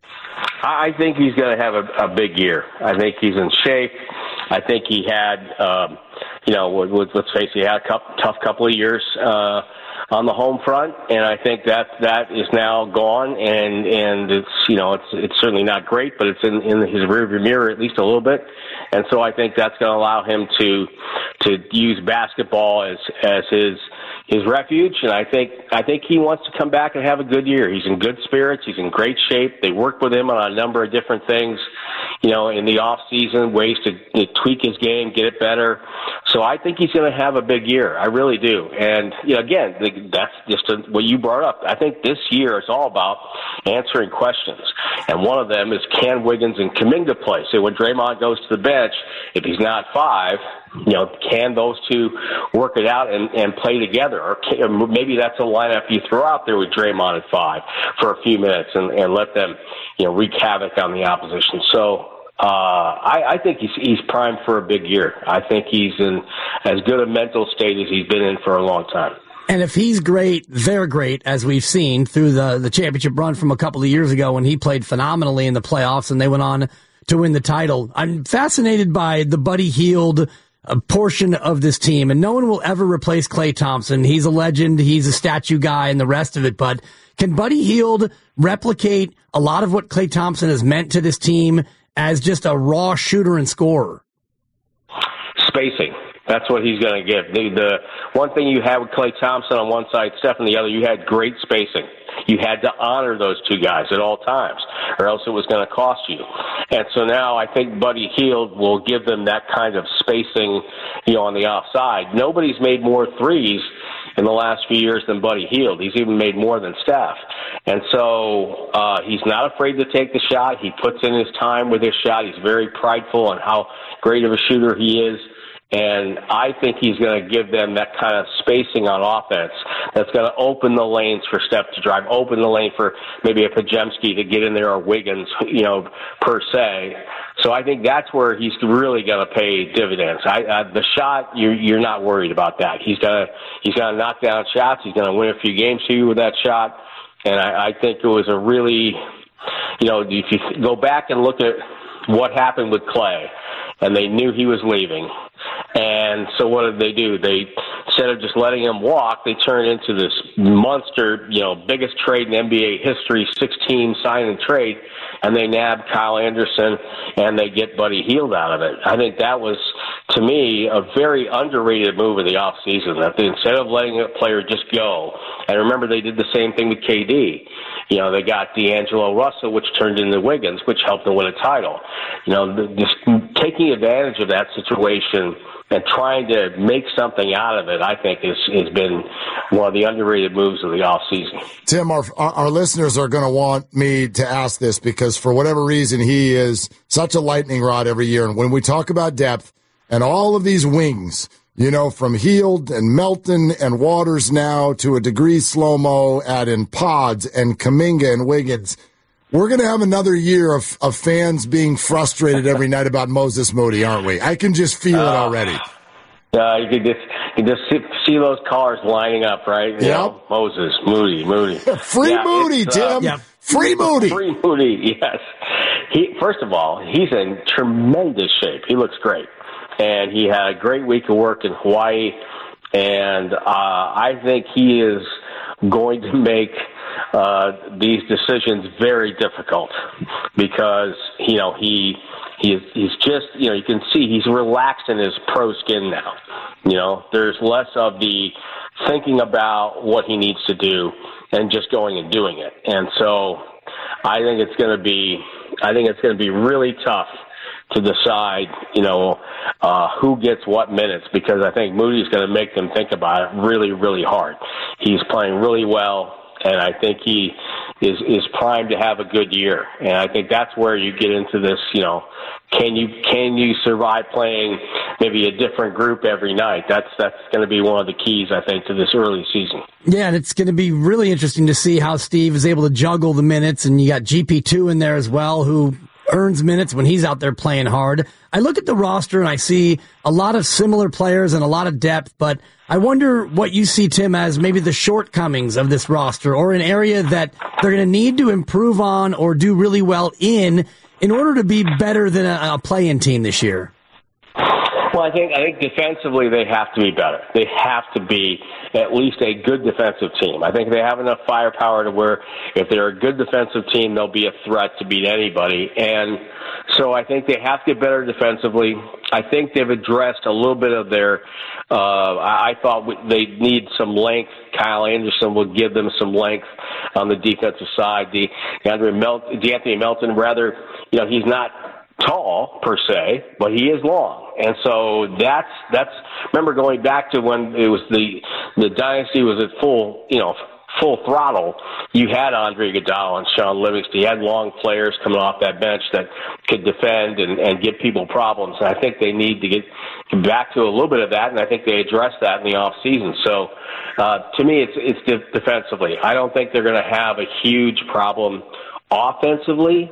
I think he's going to have a, a big year. I think he's in shape. I think he had, um, you know, with, with, let's face it, he had a couple, tough couple of years uh on the home front, and I think that that is now gone, and and it's, you know, it's it's certainly not great, but it's in, in his rearview mirror at least a little bit, and so I think that's going to allow him to to use basketball as as his his refuge, and I think I think he wants to come back and have a good year. He's in good spirits. He's in great shape. They worked with him on a number of different things, you know, in the off season, ways to, to tweak his game, get it better. So I think he's going to have a big year. I really do. And, you know, again, that's just a, what you brought up. I think this year is all about answering questions. And one of them is, can Wiggins and Kuminga play? So when Draymond goes to the bench, if he's not five, you know, can those two work it out and, and play together? Or, can, or maybe that's a lineup you throw out there with Draymond at five for a few minutes and, and let them, you know, wreak havoc on the opposition. So, Uh, I, I think he's, he's primed for a big year. I think he's in as good a mental state as he's been in for a long time. And if he's great, they're great, as we've seen through the, the championship run from a couple of years ago when he played phenomenally in the playoffs and they went on to win the title. I'm fascinated by the Buddy Hield uh, portion of this team, and no one will ever replace Klay Thompson. He's a legend. He's a statue guy and the rest of it. But can Buddy Hield replicate a lot of what Klay Thompson has meant to this team as just a raw shooter and scorer? Spacing. That's what he's going to give. The, the one thing you had with Klay Thompson on one side, Steph on the other, you had great spacing. You had to honor those two guys at all times, or else it was going to cost you. And so now I think Buddy Hield will give them that kind of spacing, you know, on the offside. Nobody's made more threes in the last few years than Buddy Hield. He's even made more than Steph. And so uh, he's not afraid to take the shot. He puts in his time with his shot. He's very prideful on how great of a shooter he is. And I think he's going to give them that kind of spacing on offense that's going to open the lanes for Steph to drive, open the lane for maybe a Podziemski to get in there, or Wiggins, you know, per se. So I think that's where he's really going to pay dividends. I, uh, the shot, you're, you're not worried about that. He's going to he's going to knock down shots. He's going to win a few games for you with that shot. And I, I think it was a really, you know, if you go back and look at what happened with Klay, and they knew he was leaving, And so what did they do? They, instead of just letting him walk, they turned into this monster, you know, biggest trade in N B A history, sixteen sign and trade, and they nabbed Kyle Anderson, and they get Buddy Hield out of it. I think that was, to me, a very underrated move of the offseason, that they, instead of letting a player just go, and remember they did the same thing with K D. You know, they got D'Angelo Russell, which turned into Wiggins, which helped them win a title. You know, the, just taking advantage of that situation and trying to make something out of it, I think, is, has been one of the underrated moves of the offseason. Tim, our, our listeners are going to want me to ask this because for whatever reason, he is such a lightning rod every year. And when we talk about depth and all of these wings, you know, from Hield and Melton and Waters now to a degree Slow-Mo, add in Pods and Kuminga and Wiggins, we're going to have another year of, of fans being frustrated every night about Moses Moody, aren't we? I can just feel uh, it already. Uh, you can just, you can just see, see those cars lining up, right? You yep. know, Moses, Moody, Moody. Free yeah, Moody, Tim. Uh, yeah. Free Moody. Free Moody, yes. He, first of all, he's in tremendous shape. He looks great. And he had a great week of work in Hawaii. And uh, I think he is going to make uh, these decisions very difficult because, you know, he he is, he's just, you know, you can see he's relaxed in his pro skin now. You know, there's less of the thinking about what he needs to do and just going and doing it. And so I think it's going to be, I think it's going to be really tough to decide, you know, uh, who gets what minutes, because I think Moody's going to make them think about it really, really hard. He's playing really well, and I think he is is primed to have a good year. And I think that's where you get into this, you know, can you can you survive playing maybe a different group every night? That's that's going to be one of the keys, I think, to this early season. Yeah, and it's going to be really interesting to see how Steve is able to juggle the minutes, and you got G P two in there as well, who earns minutes when he's out there playing hard. I look at the roster and I see a lot of similar players and a lot of depth, but I wonder what you see, Tim, as maybe the shortcomings of this roster or an area that they're going to need to improve on or do really well in in order to be better than a, a play-in team this year. Well, I think I think defensively they have to be better. They have to be at least a good defensive team. I think they have enough firepower to where if they're a good defensive team, they'll be a threat to beat anybody. And so I think they have to get better defensively. I think they've addressed a little bit of their uh, – I thought they need some length. Kyle Anderson will give them some length on the defensive side. The DeAndre Mel- DeAnthony Melton, rather, you know, he's not tall per se, but he is long. And so that's, that's, remember going back to when it was the, the dynasty was at full, you know, full throttle, you had Andre Iguodala and Sean Livingston. You had long players coming off that bench that could defend and, and give people problems. And I think they need to get back to a little bit of that, and I think they addressed that in the off season. So uh, to me, it's, it's de- defensively. I don't think they're going to have a huge problem offensively,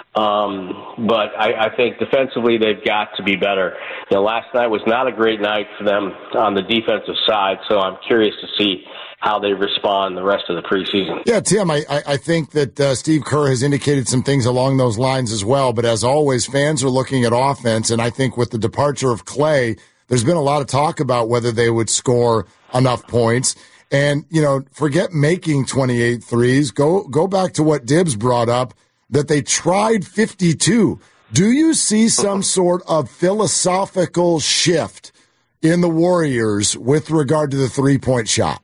um, but I, I think defensively they've got to be better. You know, last night was not a great night for them on the defensive side, so I'm curious to see how they respond the rest of the preseason. Yeah, Tim, I, I think that uh, Steve Kerr has indicated some things along those lines as well, but as always, fans are looking at offense, and I think with the departure of Clay, there's been a lot of talk about whether they would score enough points. And, you know, forget making twenty-eight threes. Go go back to what Dibbs brought up, that they tried fifty-two. Do you see some sort of philosophical shift in the Warriors with regard to the three-point shot?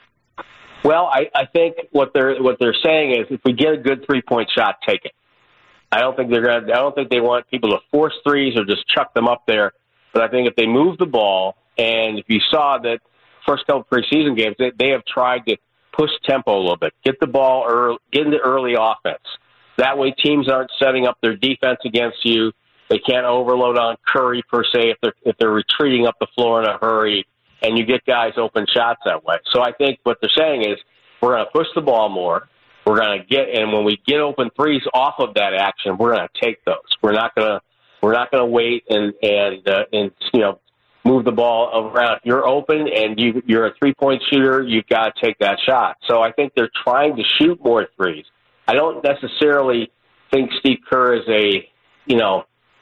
Well, I, I think what they're what they're saying is if we get a good three-point shot, take it. I don't think they're going to. I don't think they want people to force threes or just chuck them up there. But I think if they move the ball, and if you saw that first couple preseason games, they, they have tried to push tempo a little bit, get the ball early, get into early offense. That way teams aren't setting up their defense against you. They can't overload on Curry, per se, if they're, if they're retreating up the floor in a hurry, and you get guys open shots that way. So I think what they're saying is we're going to push the ball more. We're going to get, and when we get open threes off of that action, we're going to take those. We're not going to, we're not going to wait and, and, uh, and, you know, move the ball around. If you're open and you, you're a three-point shooter, you've got to take that shot. So I think they're trying to shoot more threes. I don't necessarily think Steve Kerr is a, you know,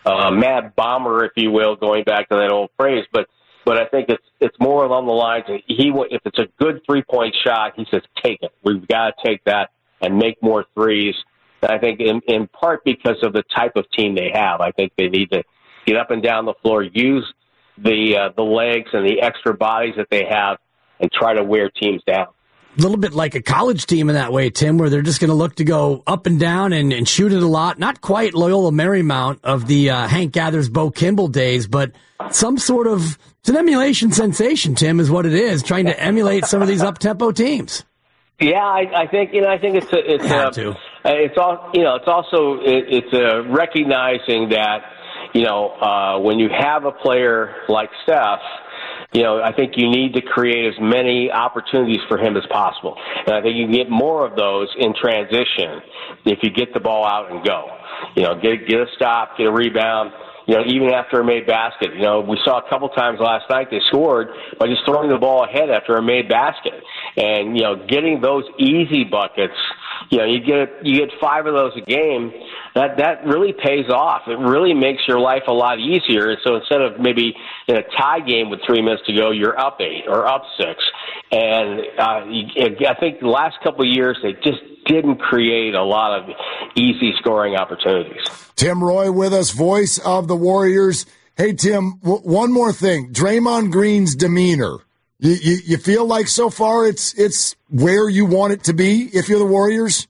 uh, mad bomber, if you will, going back to that old phrase. But but I think it's it's more along the lines of he if it's a good three point shot, he says take it. We've got to take that and make more threes. And I think in in part because of the type of team they have, I think they need to get up and down the floor, use the uh, the legs and the extra bodies that they have, and try to wear teams down. A little bit like a college team in that way, Tim, where they're just going to look to go up and down and, and shoot it a lot. Not quite Loyola Marymount of the uh, Hank Gathers, Bo Kimball days, but some sort of, it's an emulation sensation, Tim, is what it is, trying to emulate some of these up-tempo teams. Yeah, I, I think you know. I think it's a, it's Had a, to. it's all you know. It's also it, it's a recognizing that you know uh, when you have a player like Steph. You know, I think you need to create as many opportunities for him as possible. And I think you can get more of those in transition if you get the ball out and go. You know, get, get a stop, get a rebound, you know, even after a made basket. You know, we saw a couple times last night they scored by just throwing the ball ahead after a made basket. And, you know, getting those easy buckets, you know, you get you get five of those a game, that that really pays off. It really makes your life a lot easier. So instead of maybe in a tie game with three minutes to go, you're up eight or up six. And uh, I think the last couple of years they just didn't create a lot of easy scoring opportunities. Tim Roye with us, voice of the Warriors. Hey, Tim, w- one more thing. Draymond Green's demeanor. You, you, you feel like so far it's it's where you want it to be if you're the Warriors?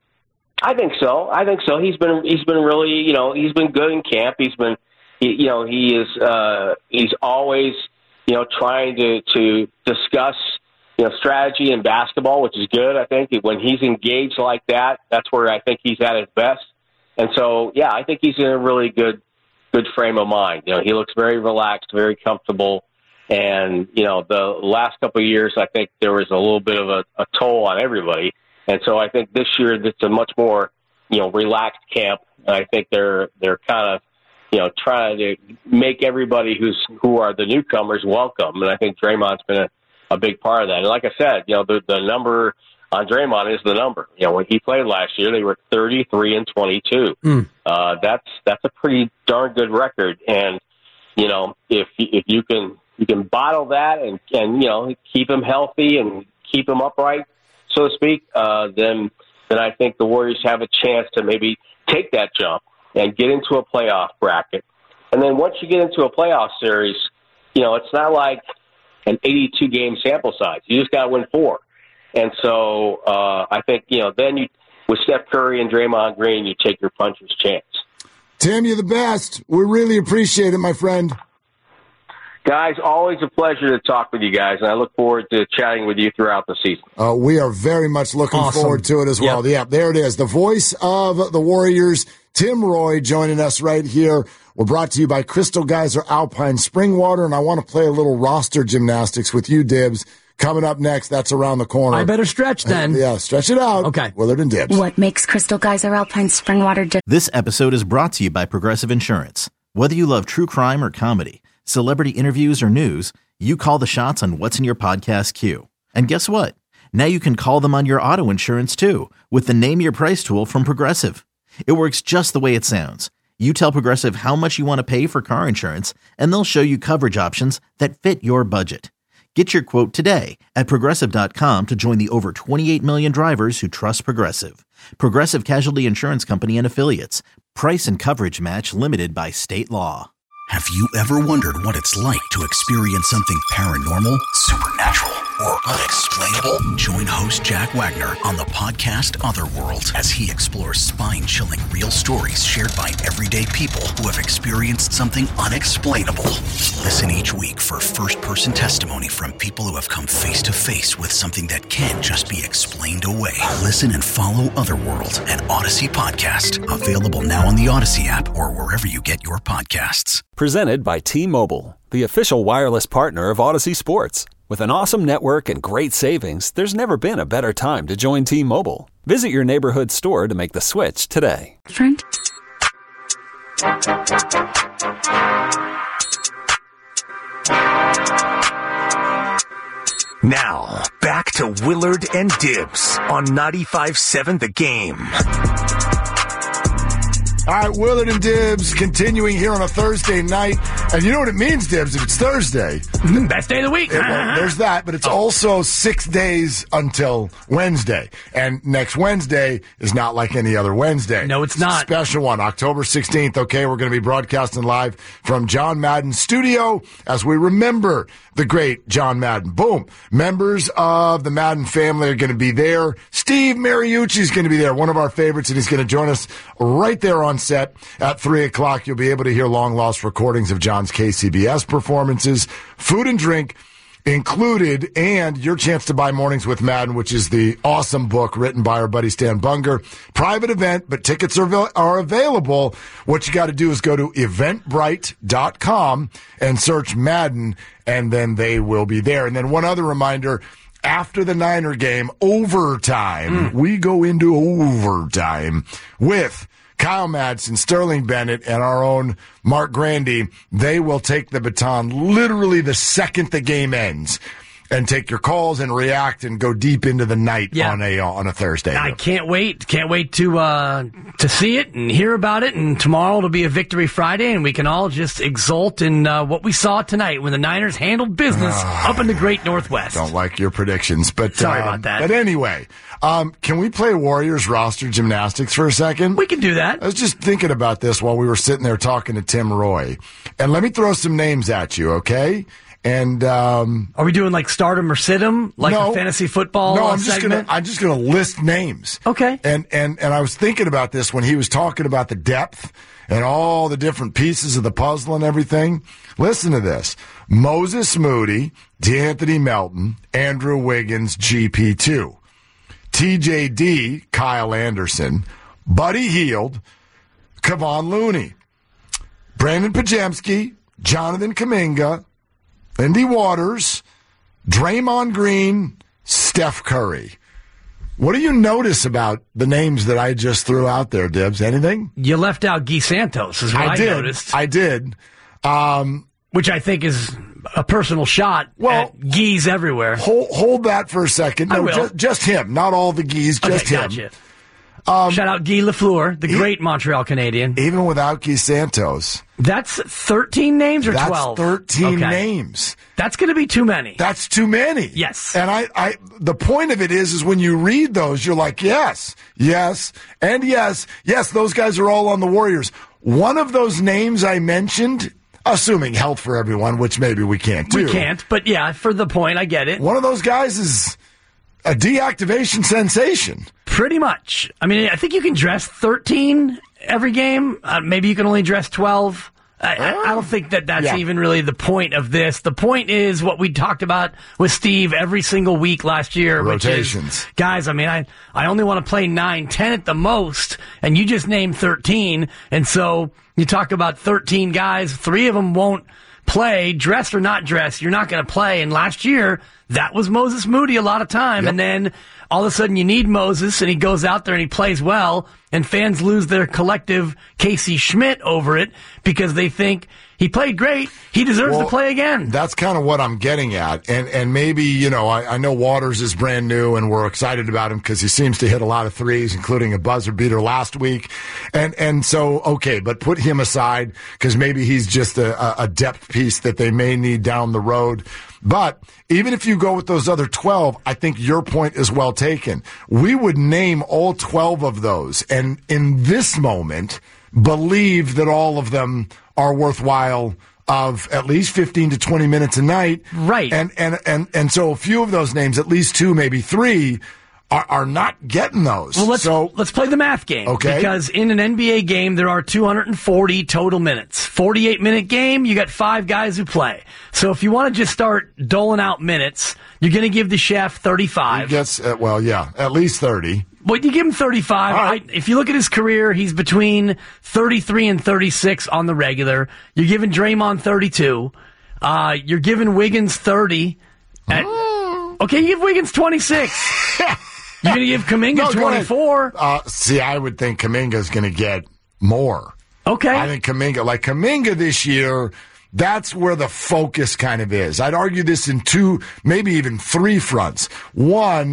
I think so. I think so. He's been he's been really you know he's been good in camp. He's been he, you know he is uh, he's always you know trying to to discuss you know strategy in basketball, which is good. I think when he's engaged like that, that's where I think he's at his best. And so yeah, I think he's in a really good good frame of mind. You know, he looks very relaxed, very comfortable. And, you know, the last couple of years, I think there was a little bit of a, a toll on everybody. And so I think this year it's a much more, you know, relaxed camp. And I think they're they're kind of, you know, trying to make everybody who's who are the newcomers welcome. And I think Draymond's been a, a big part of that. And like I said, you know, the, the number on Draymond is the number. You know, when he played last year, they were thirty-three and twenty-two. Mm. Uh, that's that's a pretty darn good record. And, you know, if if you can you can bottle that and, and you know, keep him healthy and keep him upright, so to speak, uh, then then I think the Warriors have a chance to maybe take that jump and get into a playoff bracket. And then once you get into a playoff series, you know, it's not like an eighty-two game sample size. You just got to win four. And so uh, I think, you know, then you with Steph Curry and Draymond Green, you take your puncher's chance. Tim, you're the best. We really appreciate it, my friend. Guys, always a pleasure to talk with you guys, and I look forward to chatting with you throughout the season. Uh, we are very much looking awesome. forward to it as well. Yep. Yeah, there it is. The voice of the Warriors, Tim Roye, joining us right here. We're brought to you by Crystal Geyser Alpine Spring Water, and I want to play a little roster gymnastics with you, Dibs. Coming up next, that's around the corner. I better stretch then. Yeah, stretch it out. Okay. Willard and Dibs. What makes Crystal Geyser Alpine Spring Water different? This episode is brought to you by Progressive Insurance. Whether you love true crime or comedy, celebrity interviews or news, you call the shots on what's in your podcast queue. And guess what? Now you can call them on your auto insurance too with the Name Your Price tool from Progressive. It works just the way it sounds. You tell Progressive how much you want to pay for car insurance, and they'll show you coverage options that fit your budget. Get your quote today at Progressive dot com to join the over twenty-eight million drivers who trust Progressive. Progressive Casualty Insurance Company and Affiliates. Price and coverage match limited by state law. Have you ever wondered what it's like to experience something paranormal, supernatural, or unexplainable? Join host Jack Wagner on the podcast Otherworld as he explores spine-chilling real stories shared by everyday people who have experienced something unexplainable. Listen each week for first-person testimony from people who have come face-to-face with something that can't just be explained away. Listen and follow Otherworld, an Odyssey podcast, available now on the Odyssey app or wherever you get your podcasts. Presented by T-Mobile, the official wireless partner of Odyssey Sports. With an awesome network and great savings, there's never been a better time to join T-Mobile. Visit your neighborhood store to make the switch today. Friend? Now, back to Willard and Dibs on ninety-five seven The Game. All right, Willard and Dibs continuing here on a Thursday night. And you know what it means, Dibs, if it's Thursday. Best day of the week. It, well, there's that, but it's oh. also six days until Wednesday. And next Wednesday is not like any other Wednesday. No, it's not. Special one, October sixteenth. Okay, we're going to be broadcasting live from John Madden's studio as we remember the great John Madden. Boom. Members of the Madden family are going to be there. Steve Mariucci is going to be there, one of our favorites, and he's going to join us right there on set at three o'clock. You'll be able to hear long-lost recordings of John's K C B S performances, food and drink included, and your chance to buy Mornings with Madden, which is the awesome book written by our buddy Stan Bunger. Private event, but tickets are, are available. What you got to do is go to eventbrite dot com and search Madden, and then they will be there. And then one other reminder, after the Niner game, overtime, mm. we go into overtime with Kyle Madsen, Sterling Bennett, and our own Mark Grandy. They will take the baton literally the second the game ends and take your calls and react and go deep into the night yeah. on a on a Thursday. I can't wait. Can't wait to uh, to see it and hear about it. And tomorrow it'll be a Victory Friday, and we can all just exult in uh, what we saw tonight when the Niners handled business uh, up in the Great Northwest. Don't like your predictions, but sorry um, about that. But anyway, um, can we play Warriors roster gymnastics for a second? We can do that. I was just thinking about this while we were sitting there talking to Tim Roy, and let me throw some names at you, okay? And um, are we doing like stardom or sit-em, like no, a fantasy football no, I'm just segment? Gonna, I'm just going to list names. Okay. And, and, and I was thinking about this when he was talking about the depth and all the different pieces of the puzzle and everything. Listen to this. Moses Moody, DeAnthony Melton, Andrew Wiggins, G P two. T J D, Kyle Anderson, Buddy Hield, Kevon Looney, Brandon Pajemski, Jonathan Kuminga, Lindy Waters, Draymond Green, Steph Curry. What do you notice about the names that I just threw out there, Dibs? Anything? You left out Guy Santos, is what I, I did. noticed. I did. Um, Which I think is a personal shot well, at Gees everywhere. Hold, hold that for a second. No, I will. Just, just him. Not all the Gees, just okay, him. Gotcha. Um, Shout out Guy Lafleur, the he, great Montreal Canadian. Even without Guy Santos. That's thirteen names or That's twelve? That's thirteen okay. names. That's going to be too many. That's too many. Yes. And I, I, the point of it is, is when you read those, you're like, yes, yes, and yes, yes, those guys are all on the Warriors. One of those names I mentioned, assuming health for everyone, which maybe we can't do. We can't, but yeah, for the point, I get it. One of those guys is a deactivation sensation. Pretty much. I mean, I think you can dress thirteen every game. Uh, maybe you can only dress twelve. I, I, I don't think that that's yeah. even really the point of this. The point is what we talked about with Steve every single week last year. Rotations. Which is, guys, I mean, I, I only want to play nine, ten at the most, and you just named thirteen. And so you talk about thirteen guys, three of them won't play, dressed or not dressed, you're not going to play. And last year, that was Moses Moody a lot of time. Yep. And then all of a sudden you need Moses, and he goes out there and he plays well, and fans lose their collective Casey Schmidt over it because they think he played great. He deserves well, to play again. That's kind of what I'm getting at. And and maybe, you know, I, I know Waters is brand new, and we're excited about him because he seems to hit a lot of threes, including a buzzer beater last week. And and so, okay, but put him aside because maybe he's just a, a depth piece that they may need down the road. But even if you go with those other twelve, I think your point is well taken. We would name all twelve of those, and in this moment, believe that all of them are worthwhile of at least fifteen to twenty minutes a night. Right. And and and, and so a few of those names, at least two, maybe three, are, are not getting those. Well, let's, so, let's play the math game. Okay. Because in an N B A game, there are two hundred forty total minutes. forty-eight minute game, you got five guys who play. So if you want to just start doling out minutes, you're going to give the chef thirty-five. He gets, uh, well, yeah, at least thirty. Well, you give him thirty-five. Right. I, if you look at his career, he's between thirty-three and thirty-six on the regular. You're giving Draymond thirty-two. Uh, you're giving Wiggins thirty. At, oh. Okay, you give Wiggins twenty-six. You're going to give Kuminga no, twenty-four. Uh, see, I would think Kuminga's going to get more. Okay. I think Kuminga, like Kuminga this year, that's where the focus kind of is. I'd argue this in two, maybe even three fronts. One,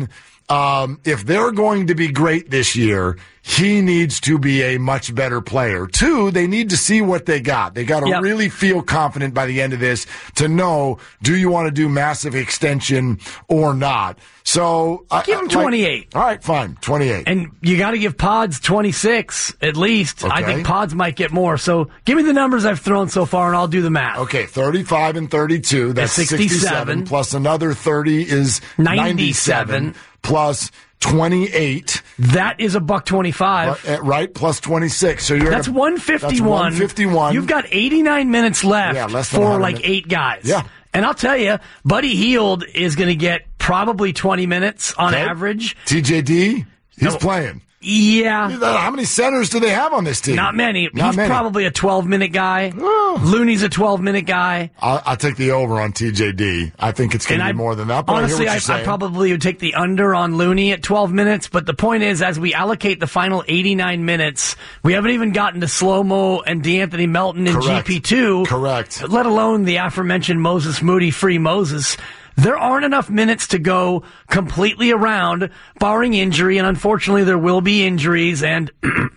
Um, if they're going to be great this year, he needs to be a much better player. Two, they need to see what they got. They got to yep. really feel confident by the end of this to know, do you want to do massive extension or not? So give him like, twenty-eight. All right, fine, twenty-eight. And you got to give Pods twenty-six at least. Okay. I think Pods might get more. So give me the numbers I've thrown so far, and I'll do the math. Okay, thirty-five and thirty-two. That's sixty-seven. sixty-seven. Plus another thirty is ninety-seven. ninety-seven. Plus twenty-eight. That is a buck twenty-five. Uh, right, plus twenty-six. So you're that's at a, one fifty-one. That's one fifty-one. You've got eighty-nine minutes left yeah, less than for like minutes. eight guys. Yeah. And I'll tell you, Buddy Hield is going to get probably twenty minutes on okay. average. T J D, he's no. playing. Yeah. How many centers do they have on this team? Not many. Not He's many. probably a twelve-minute guy. Oh. Looney's a twelve-minute guy. I'll, I'll take the over on T J D. I think it's going to be more than that. But honestly, I, I, I probably would take the under on Looney at twelve minutes. But the point is, as we allocate the final eighty-nine minutes, we haven't even gotten to Slow-Mo and DeAnthony Melton in Correct. G P two. Correct. Let alone the aforementioned Moses Moody, free Moses. There aren't enough minutes to go completely around, barring injury, and unfortunately there will be injuries and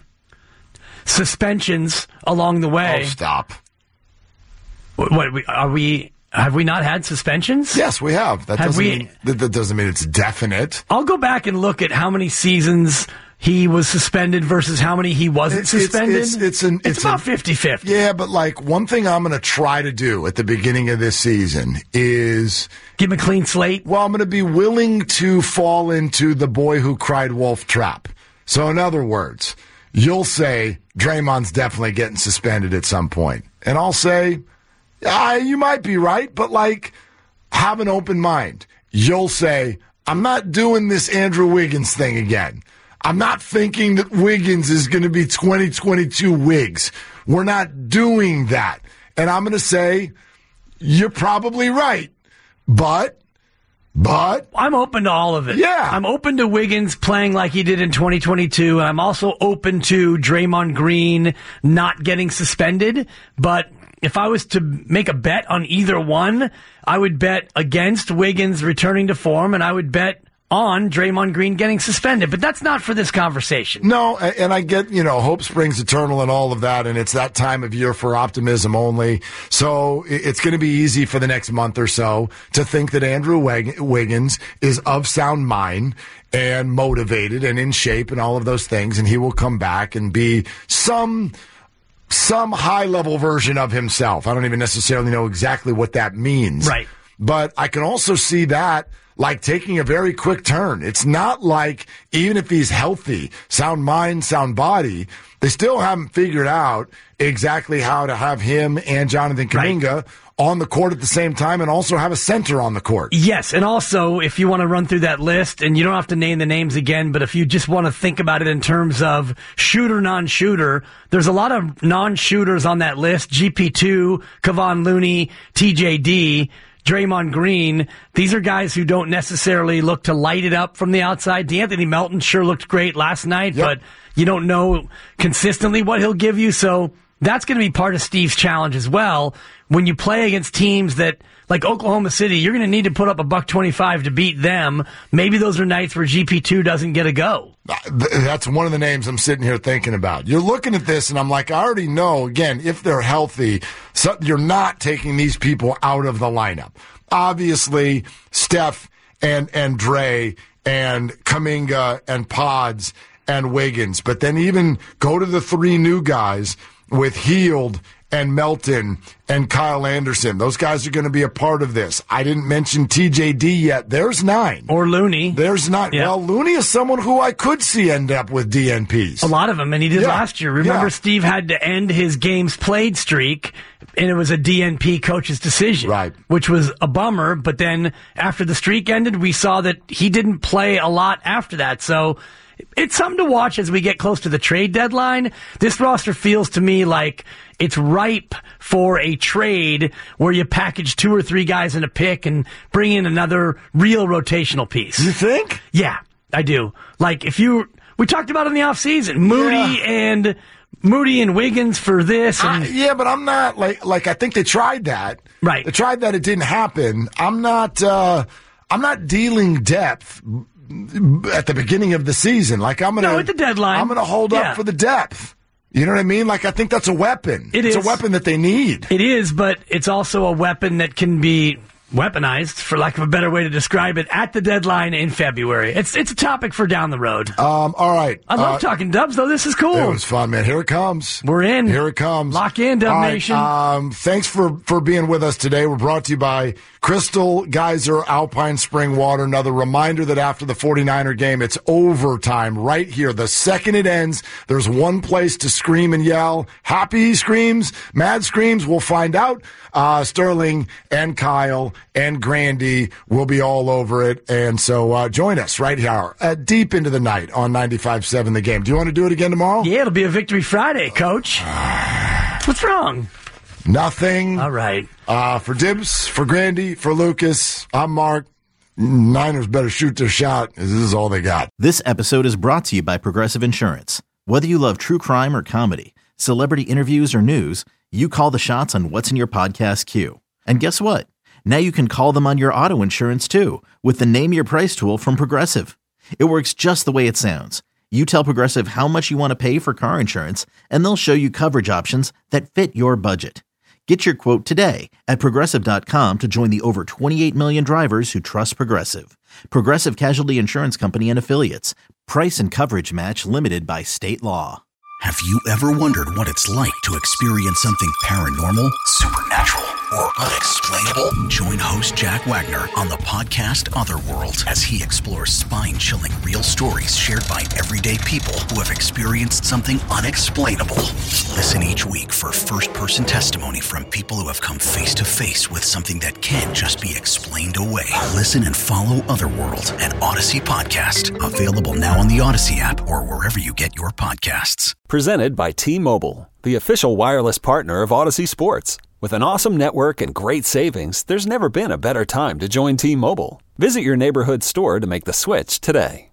suspensions along the way. Oh, stop. What, what are we? Have we not had suspensions? Yes, we have. That have doesn't we, mean that, that doesn't mean it's definite. I'll go back and look at how many seasons he was suspended versus how many he wasn't it's, suspended. It's, it's, it's, an, it's, it's about an, fifty-fifty. Yeah, but like one thing I'm going to try to do at the beginning of this season is give him a clean slate. Well, I'm going to be willing to fall into the boy who cried wolf trap. So in other words, you'll say Draymond's definitely getting suspended at some point. And I'll say, ah, you might be right, but like have an open mind. You'll say, I'm not doing this Andrew Wiggins thing again. I'm not thinking that Wiggins is going to be twenty twenty-two Wiggs. We're not doing that. And I'm going to say, you're probably right. But, but. I'm open to all of it. Yeah. I'm open to Wiggins playing like he did in twenty twenty-two. And I'm also open to Draymond Green not getting suspended. But if I was to make a bet on either one, I would bet against Wiggins returning to form, and I would bet on Draymond Green getting suspended, but that's not for this conversation. No, and I get, you know, hope springs eternal and all of that, and it's that time of year for optimism only. So it's going to be easy for the next month or so to think that Andrew Wiggins is of sound mind and motivated and in shape and all of those things, and he will come back and be some some high-level version of himself. I don't even necessarily know exactly what that means. Right. But I can also see that like taking a very quick turn. It's not like, even if he's healthy, sound mind, sound body, they still haven't figured out exactly how to have him and Jonathan Kuminga right. on the court at the same time and also have a center on the court. Yes, and also, if you want to run through that list, and you don't have to name the names again, but if you just want to think about it in terms of shooter, non-shooter, there's a lot of non-shooters on that list. G P two, Kevon Looney, T J D, Draymond Green. These are guys who don't necessarily look to light it up from the outside. DeAnthony Melton sure looked great last night, yep. but you don't know consistently what he'll give you. So that's going to be part of Steve's challenge as well. When you play against teams that, like Oklahoma City, you're going to need to put up a buck twenty-five to beat them. Maybe those are nights where G P two doesn't get a go. That's one of the names I'm sitting here thinking about. You're looking at this, and I'm like, I already know, again, if they're healthy, so you're not taking these people out of the lineup. Obviously, Steph and, and Dre and Kuminga and Pods and Wiggins. But then even go to the three new guys with Hield and Melton and Kyle Anderson. Those guys are going to be a part of this. I didn't mention T J D yet. There's nine. Or Looney. There's nine. Yeah. Well, Looney is someone who I could see end up with D N Ps. A lot of them, and he did yeah. last year. Remember, yeah. Steve had to end his games played streak, and it was a D N P coach's decision. Right. Which was a bummer, but then after the streak ended, we saw that he didn't play a lot after that. So it's something to watch as we get close to the trade deadline. This roster feels to me like it's ripe for a trade where you package two or three guys in a pick and bring in another real rotational piece. You think? Yeah, I do. Like if you, we talked about it in the offseason, Moody yeah. and Moody and Wiggins for this. And I, yeah, but I'm not like like I think they tried that. Right. They tried that. It didn't happen. I'm not. Uh, I'm not dealing depth at the beginning of the season. Like I'm gonna no, at the deadline. I'm gonna hold yeah. up for the depth. You know what I mean? Like I think that's a weapon. It it's is. a weapon that they need. It is, but it's also a weapon that can be weaponized, for lack of a better way to describe it, at the deadline in February. It's it's a topic for down the road. Um, all right. I love uh, talking Dubs, though. This is cool. It was fun, man. Here it comes. We're in. Here it comes. Lock in, Dub all right, Nation. Um, thanks for, for being with us today. We're brought to you by Crystal Geyser Alpine Spring Water. Another reminder that after the 49er game, it's overtime right here. The second it ends, there's one place to scream and yell. Happy screams, mad screams, we'll find out. Uh, Sterling and Kyle and Grandy will be all over it. And so uh, join us right here at deep into the night on ninety-five point seven The Game. Do you want to do it again tomorrow? Yeah, it'll be a Victory Friday, Coach. What's wrong? Nothing. All right. Uh, for Dibs, for Grandy, for Lucas, I'm Mark. Niners better shoot their shot. This is all they got. This episode is brought to you by Progressive Insurance. Whether you love true crime or comedy, celebrity interviews or news, you call the shots on what's in your podcast queue. And guess what? Now you can call them on your auto insurance too with the Name Your Price tool from Progressive. It works just the way it sounds. You tell Progressive how much you want to pay for car insurance, and they'll show you coverage options that fit your budget. Get your quote today at Progressive dot com to join the over twenty-eight million drivers who trust Progressive. Progressive Casualty Insurance Company and Affiliates. Price and coverage match limited by state law. Have you ever wondered what it's like to experience something paranormal, supernatural, or unexplainable? Join host Jack Wagner on the podcast Otherworld as he explores spine-chilling real stories shared by everyday people who have experienced something unexplainable. Listen each week for first-person testimony from people who have come face-to-face with something that can't just be explained away. Listen and follow Otherworld, an Odyssey podcast, available now on the Odyssey app or wherever you get your podcasts. Presented by T-Mobile, the official wireless partner of Odyssey Sports. With an awesome network and great savings, there's never been a better time to join T-Mobile. Visit your neighborhood store to make the switch today.